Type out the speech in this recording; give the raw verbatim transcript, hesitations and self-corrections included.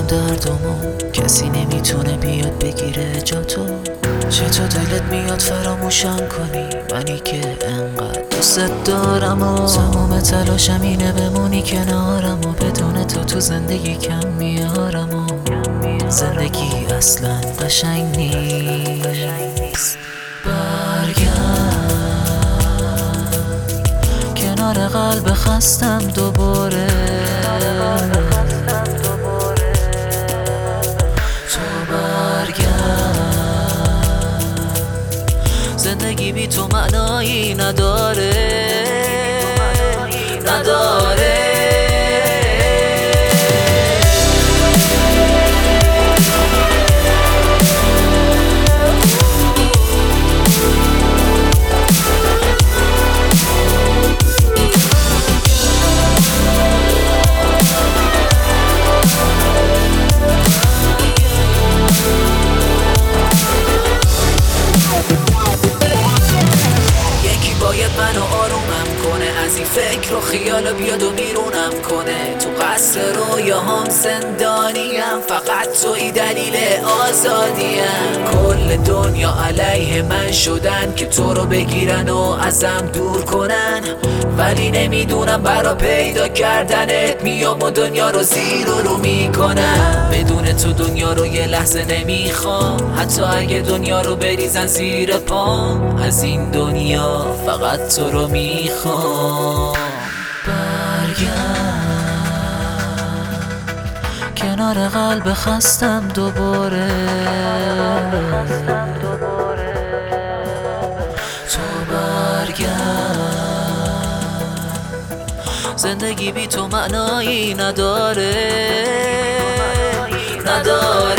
دردمو کسی نمیتونه بیاد بگیره جا تو. چطور دلت میاد فراموشم کنی منی که انقدر دوست دارم و تمام تلاشم اینه بمونی کنارم و بدون تو تو زندگی کم میارم و زندگی اصلا قشنگ نیست. برگرد کنار قلب خستم دوباره، تو برگرد زندگی بی تو معنایی نداره نداره. منو آرومم کنه از این فکر و خیال بیاد و بیرونم کنه. تو قصر رویاهام زندانیم، فقط توی دلیل آزادیم. کل دنیا علیه من شدن که تو رو بگیرن و ازم دور کنن، ولی نمیدونم برا پیدا کردنت میام و دنیا رو زیر و رو میکنم. بدون تو دنیا رو یه لحظه نمیخوام، حتی اگه دنیا رو بریزن زیر پام. از این دنیا فقط تو رو میخوام. برگرد کنار قلب خستم دوباره، تو برگرد زندگی بی تو معنایی نداره نداره.